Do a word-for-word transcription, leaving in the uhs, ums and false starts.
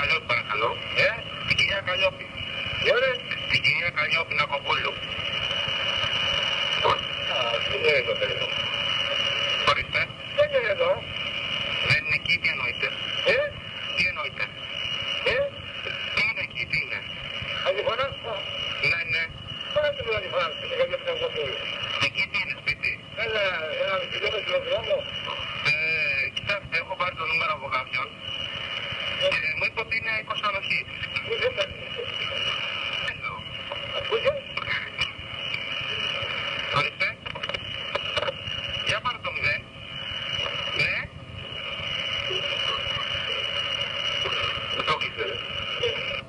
Καλλιόπη παρακαλώ. Ε, Την κυρία Καλλιόπη. ωραία. Την κυρία Καλλιόπη Νακοπούλου. Α, δεν είναι εδώ περίπου. Ορίστε. Δεν είναι εδώ. Δεν είναι εκεί, τι εννοείται. Ε, Τι εννοείται. ε, Τι είναι εκεί, τι είναι. αντιφωνά. Ναι, ναι. Πάρα τι μου αντιφωνά, στην Καλλιόπη Νακοπούλου. Εκεί τι είναι, σπίτι. Ένα, ένα χιλιόμετρο δρόμο. Ε, κοιτάξτε, έχω πάρει το νούμερο από κάποιον. Και μου είπε ότι είναι εικοσανοχή. Πού δεν θα. Εδώ. Πού δεν.